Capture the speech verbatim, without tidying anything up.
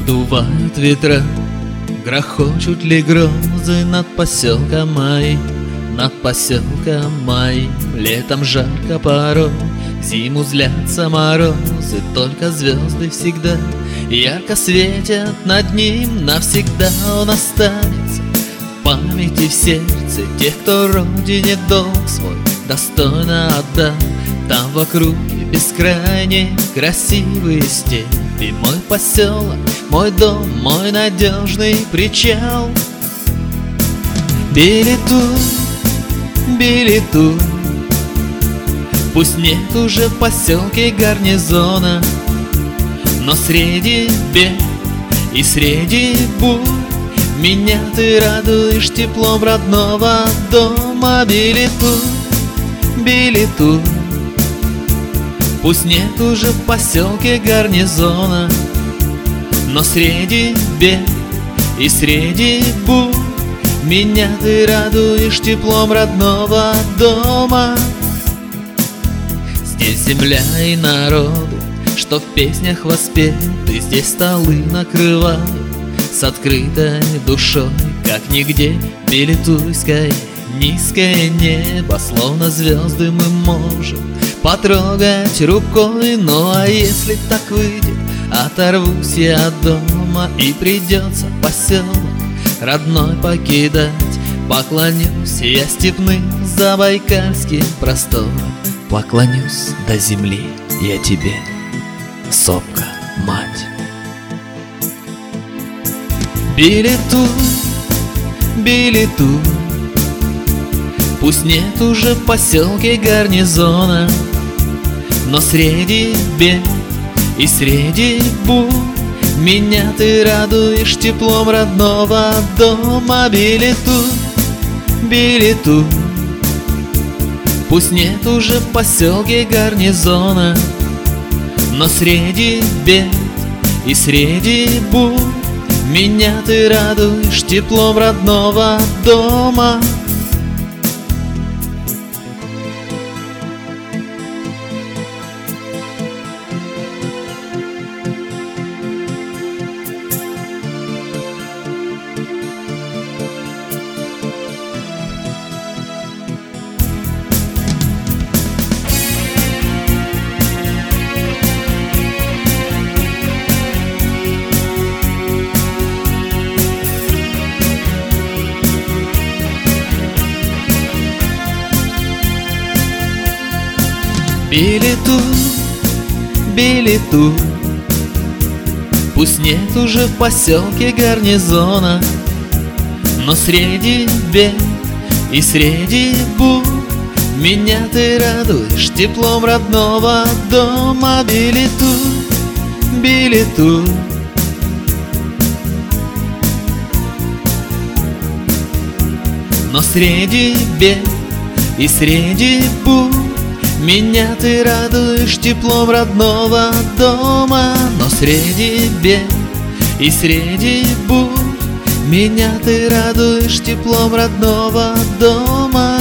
Поддувают ветра, грохочут ли грозы над поселком моим, над поселком моим. Летом жарко порой, зиму злятся морозы, только звезды всегда ярко светят над ним. Навсегда он останется в памяти, в сердце тех, кто родине долг свой достойно отдал. Там в округе бескрайней красивые степи, мой поселок, мой дом, мой надежный причал. Билетур, билетур, пусть нет уже в поселке гарнизона, но среди бед и среди бурь меня ты радуешь теплом родного дома. Билетур, билетур, пусть нет уже в поселке гарнизона, но среди бед и среди бурь меня ты радуешь теплом родного дома. Здесь земля и народы, что в песнях воспеты, здесь столы накрывают с открытой душой, как нигде билетуйское низкое небо, словно звезды мы можем потрогать рукой. Ну а если так выйдет, оторвусь я от дома и придется поселок родной покидать. Поклонюсь я степным забайкальским просторам, поклонюсь до земли я тебе, сопка, мать. Билетур, билетур, пусть нет уже в поселке гарнизона, но среди бед и среди бурь меня ты радуешь теплом родного дома. Билетур, билетур, пусть нет уже в поселке гарнизона, но среди бед и среди бурь меня ты радуешь теплом родного дома. Билетур, билетур, пусть нет уже в поселке гарнизона, но среди бед и среди бурь меня ты радуешь теплом родного дома. Билетур, билетур, но среди бед и среди бурь меня ты радуешь теплом родного дома. Но среди бед и среди бурь меня ты радуешь теплом родного дома.